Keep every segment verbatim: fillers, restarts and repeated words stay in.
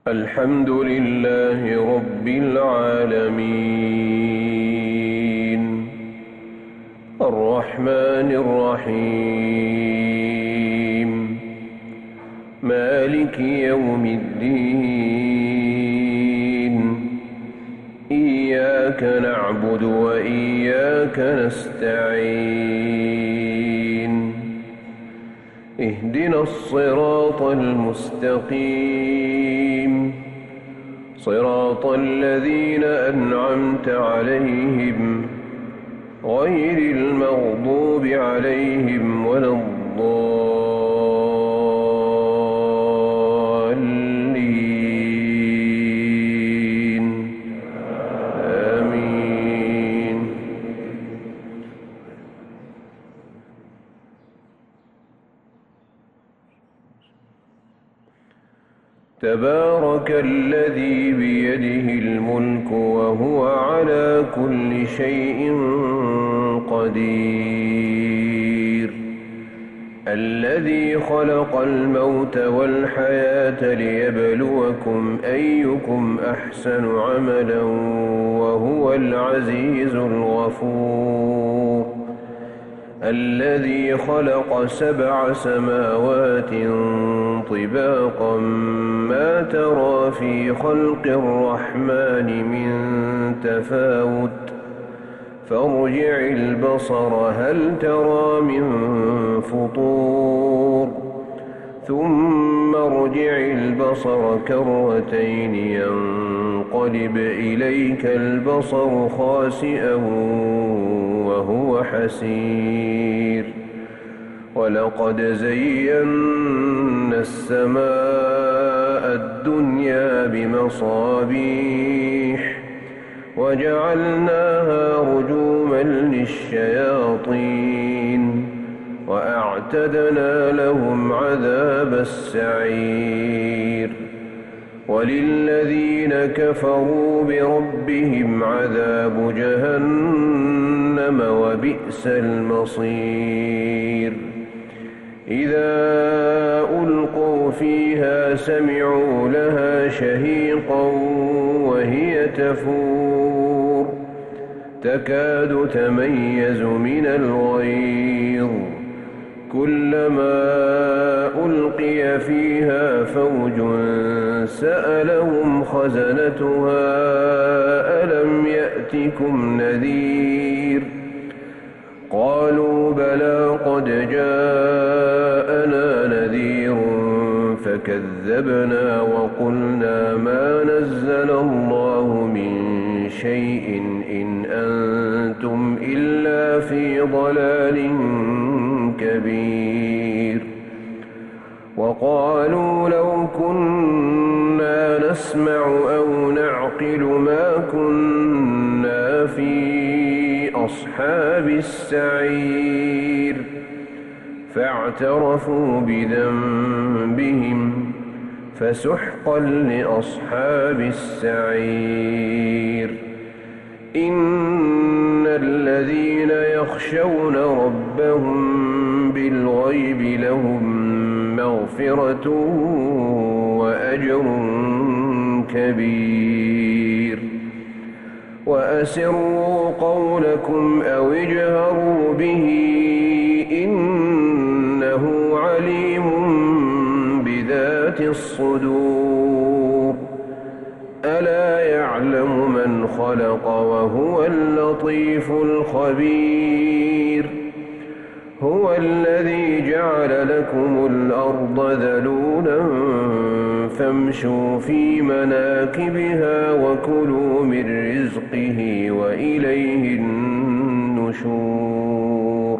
الحمد لله رب العالمين الرحمن الرحيم مالك يوم الدين إياك نعبد وإياك نستعين اهدنا الصراط المستقيم صراط الذين أنعمت عليهم غير المغضوب عليهم ولا الضالين آمين. تبارك الذي بيده الملك وهو على كل شيء قدير الذي خلق الموت والحياة ليبلوكم أيكم أحسن عملا وهو العزيز الغفور الذي خلق سبع سماوات طباقا ما ترى في خلق الرحمن من تفاوت فارجع البصر هل ترى من فطور ثم ارجع البصر كرتين ينقلب إليك البصر خاسئا وهو حسير ولقد زينا السماء الدنيا بمصابيح وجعلناها رجوما للشياطين وأعتدنا لهم عذاب السعير وللذين كفروا بربهم عذاب جهنم وبئس المصير إذا ألقوا فيها سمعوا لها شهيقا وهي تفور تكاد تميز من الغيظ كلما ألقي فيها فوج سألهم خزنتها ألم يأتكم نذير قالوا بلى قد جاءنا نذير فكذبنا وقلنا ما نزل الله من شيء إن أنتم إلا في ضلال كبير وقالوا لو كنا نسمع أو نعقل ما كنا في أصحاب السعير فاعترفوا بذنبهم فسحقا لأصحاب السعير إن الذين يخشون ربهم بالغيب لهم مغفرة وأجر كبير وأسروا قولكم أو اجهروا به إنه عليم بذات الصدور ألا يعلم من خلق وهو اللطيف الخبير هو الذي جعل لكم الأرض ذلولا فامشوا في مناكبها وكلوا من رزقه وإليه النشور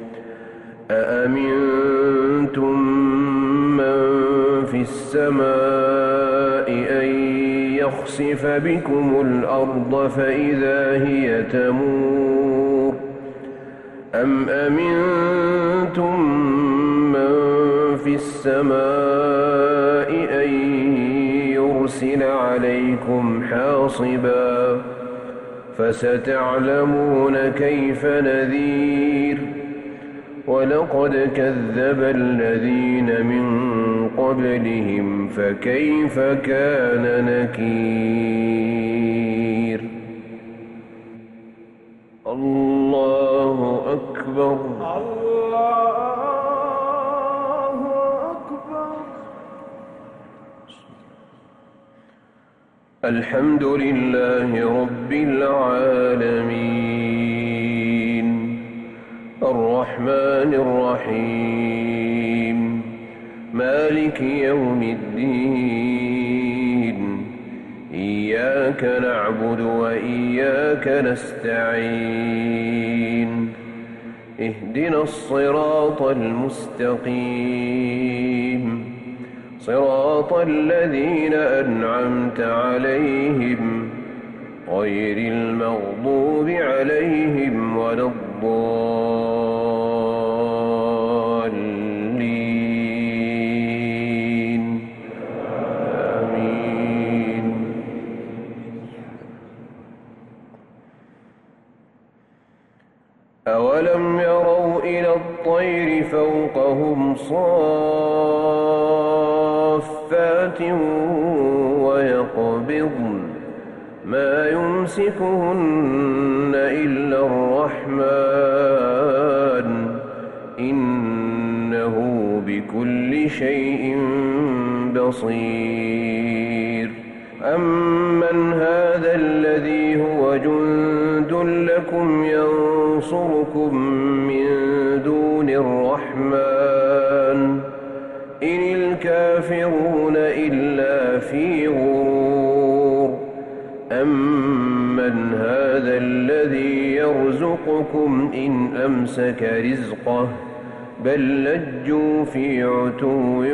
أأمنتم من في السماء أن يخسف بكم الأرض فإذا هي تمور أم أمنتم من في السماء أن يرسل عليكم حاصبا فستعلمون كيف نذير ولقد كذب الذين من قبلهم فكيف كان نكير الله أكبر الله أكبر. الحمد لله رب العالمين الرحمن الرحيم مالك يوم الدين إياك نعبد وإياك نستعين اهدنا الصراط المستقيم صراط الذين أنعمت عليهم غير المغضوب عليهم ولا الضالين آمين. أولم يروا إلى الطير فوقهم صافات ويقبضن ما يمسكهن إلا الرحمن إنه بكل شيء بصير. أمن هذا الذي هو جند لكم ينصركم من دون الرحمن إن الكافرون إلا في غرور. أمن هذا الذي يرزقكم إن أمسك رزقه بل لجوا في عتو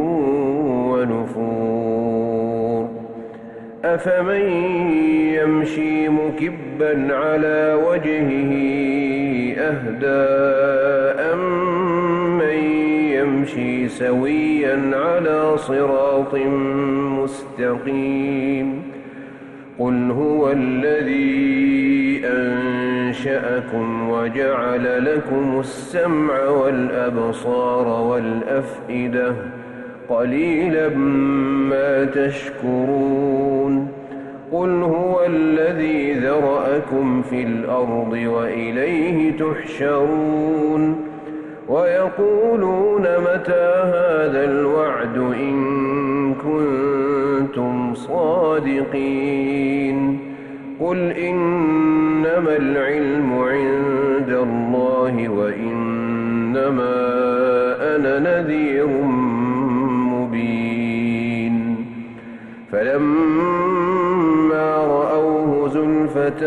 ونفور. أفمن يمشي مكبا على وجهه أهدى أمن يمشي سويا على صراط مستقيم. قل هو الذي أنشأكم وجعل لكم السمع والأبصار والأفئدة قليلا ما تشكرون. قل هو الذي ذرأكم في الأرض وإليه تحشرون. ويقولون متى هذا الوعد إن كنتم صادقين. قل إنما العلم عند الله وإنما أنا نذير مبين. فلما رأوه زلفة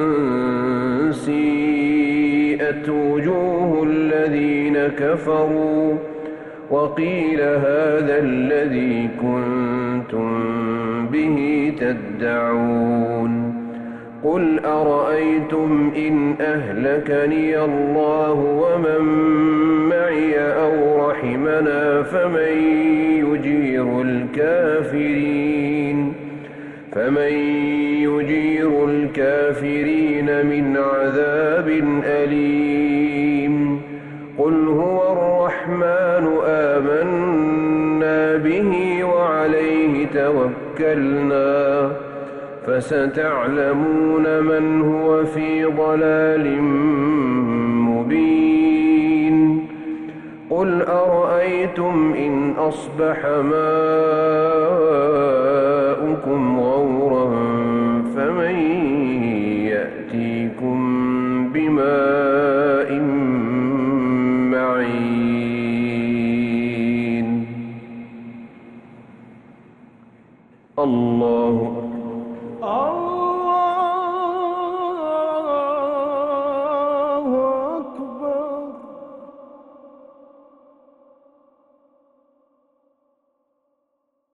سيئت وجوه الذين كفروا وقيل هذا الذي كنتم به تدعون. قل أرأيتم إن أهلكني الله ومن معي أو رحمنا فمن يجير الكافرين فمن يجير الكافرين من عذاب أليم. قل هو الرحمن آمنا به وعليه توكلنا فستعلمون من هو في ضلال مبين. قل أرأيتم إن أصبح ماؤكم غورا فمن يأتيكم بماء معين. الله الله